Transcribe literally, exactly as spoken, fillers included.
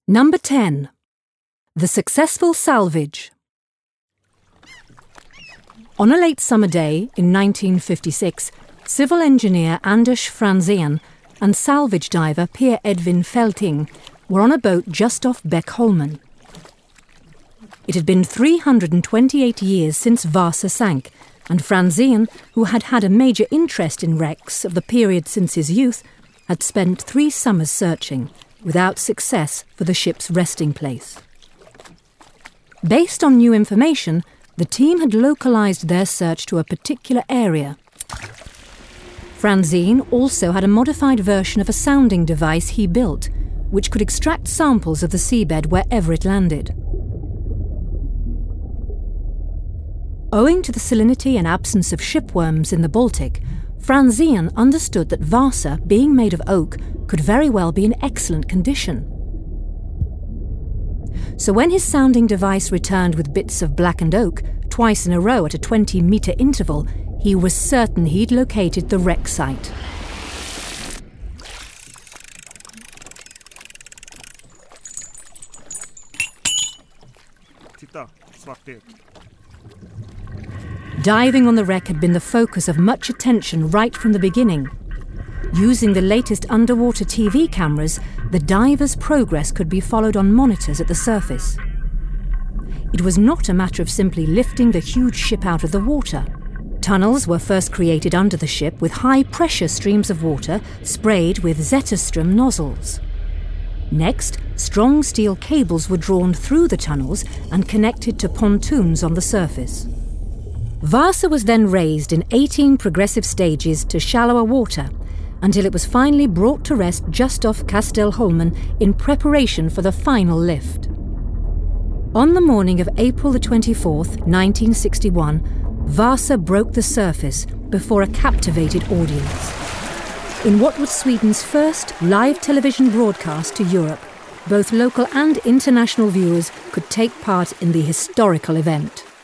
Number ten. The successful salvage. On a late summer day in nineteen fifty-six, civil engineer Anders Franzén and salvage diver Per Edvin Felting were on a boat just off Beckholmen. It had been three hundred twenty-eight years since Vasa sank, and Franzén, who had had a major interest in wrecks of the period since his youth, had spent three summers searching, without success, for the ship's resting place. Based on new information, the team had localised their search to a particular area. Franzén also had a modified version of a sounding device he built, which could extract samples of the seabed wherever it landed. Owing to the salinity and absence of shipworms in the Baltic, Franzén understood that Vasa, being made of oak, could very well be in excellent condition. So when his sounding device returned with bits of blackened oak, twice in a row at a twenty metre interval, he was certain he'd located the wreck site. Titta, svartlek. Diving on the wreck had been the focus of much attention right from the beginning. Using the latest underwater T V cameras, the divers' progress could be followed on monitors at the surface. It was not a matter of simply lifting the huge ship out of the water. Tunnels were first created under the ship with high-pressure streams of water sprayed with Zetterström nozzles. Next, strong steel cables were drawn through the tunnels and connected to pontoons on the surface. Vasa was then raised in eighteen progressive stages to shallower water until it was finally brought to rest just off Kastelholmen in preparation for the final lift. On the morning of April the twenty-fourth, nineteen sixty-one, Vasa broke the surface before a captivated audience. In what was Sweden's first live television broadcast to Europe, both local and international viewers could take part in the historical event.